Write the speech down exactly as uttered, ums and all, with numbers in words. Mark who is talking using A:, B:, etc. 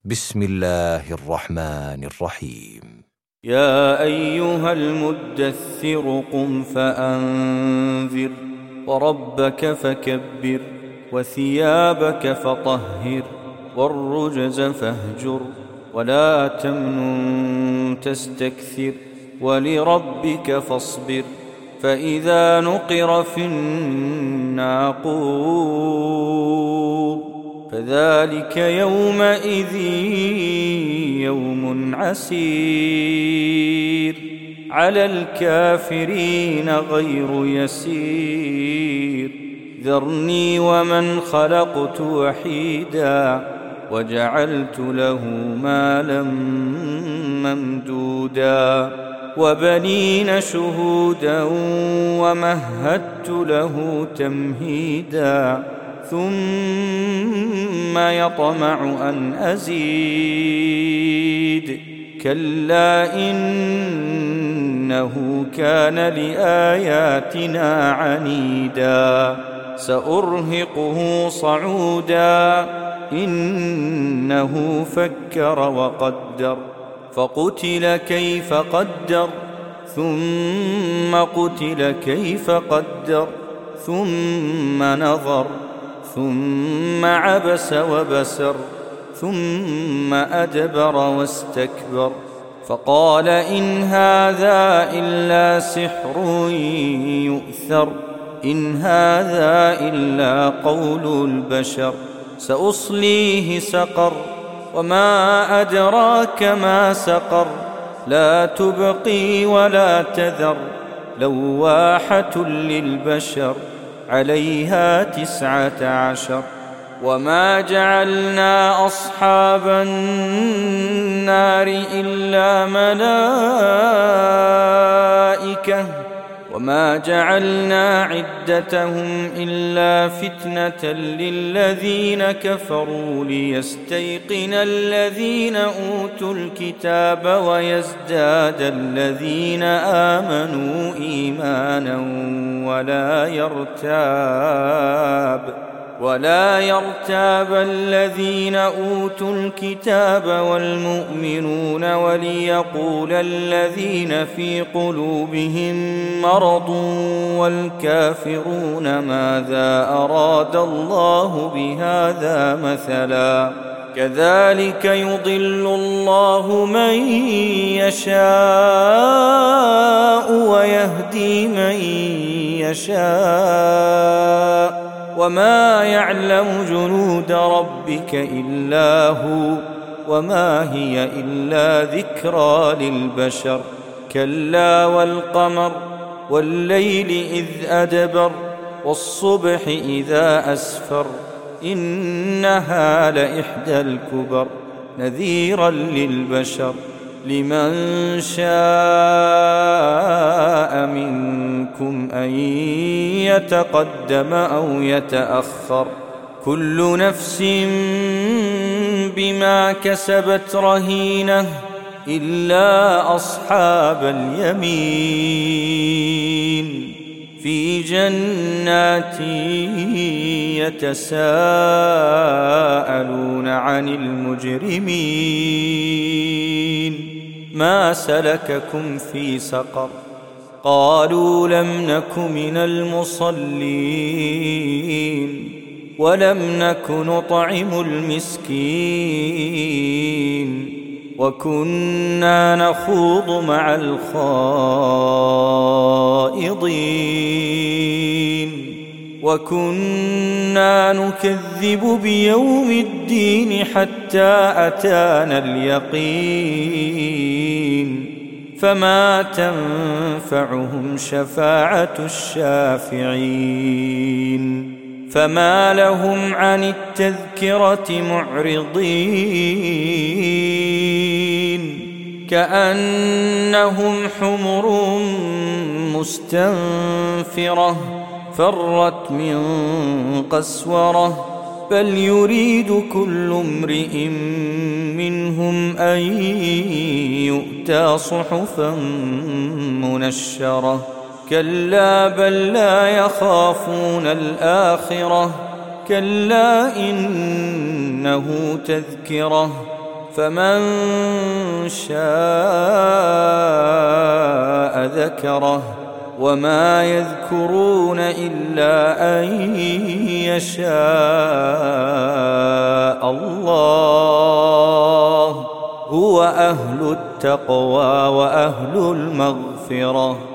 A: بسم الله الرحمن الرحيم.
B: يا أيها المدثر قم فأنذر وربك فكبر وثيابك فطهر والرجز فاهجر ولا تمنن تستكثر ولربك فاصبر فإذا نقر في الناقور فذلك يومئذ يوم عسير على الكافرين غير يسير ذرني ومن خلقت وحيدا وجعلت له مالا ممدودا وبنين شهودا ومهدت له تمهيدا ثم يطمع أن أزيد كلا إنه كان لآياتنا عنيدا سأرهقه صعودا إنه فكر وقدر فقتل كيف قدر ثم قتل كيف قدر ثم نظر ثم عبس وبسر ثم أدبر واستكبر فقال إن هذا إلا سحر يؤثر إن هذا إلا قول البشر سأصليه سقر وما أدراك ما سقر لا تبقي ولا تذر لواحة للبشر عليها تسعة عشر وما جعلنا أصحاب النار إلا ملائكة وما جعلنا عدتهم إلا فتنة للذين كفروا ليستيقن الذين أوتوا الكتاب ويزداد الذين آمنوا إيمانا ولا يرتاب ولا يرتاب الذين أوتوا الكتاب والمؤمنون وليقول الذين في قلوبهم مرض والكافرون ماذا أراد الله بهذا مثلا كذلك يضل الله من يشاء ويهدي من يشاء وما يعلم جنود ربك إلا هو وما هي إلا ذكرى للبشر كلا والقمر والليل إذ أدبر والصبح إذا أسفر إنها لإحدى الكبر نذيرا للبشر لمن شاء منكم أن يتقدم أو يتأخر كل نفس بما كسبت رهينة إلا أصحاب اليمين في جنات يتساءلون عن المجرمين ما سلككم في سقر قالوا لم نك من المصلين ولم نك نطعم المسكين وكنا نخوض مع الخائضين وكنا نكذب بيوم الدين حتى أتانا اليقين فما تنفعهم شفاعة الشافعين فما لهم عن التذكرة معرضين كأنهم حمر مستنفرة فرت من قسورة بل يريد كل امرئ منهم أن يؤتى صحفا منشرة كلا بل لا يخافون الآخرة كلا إنه تذكرة فمن شاء ذكره وما يذكرون إلا أن يشاء الله هو أهل التقوى وأهل المغفرة.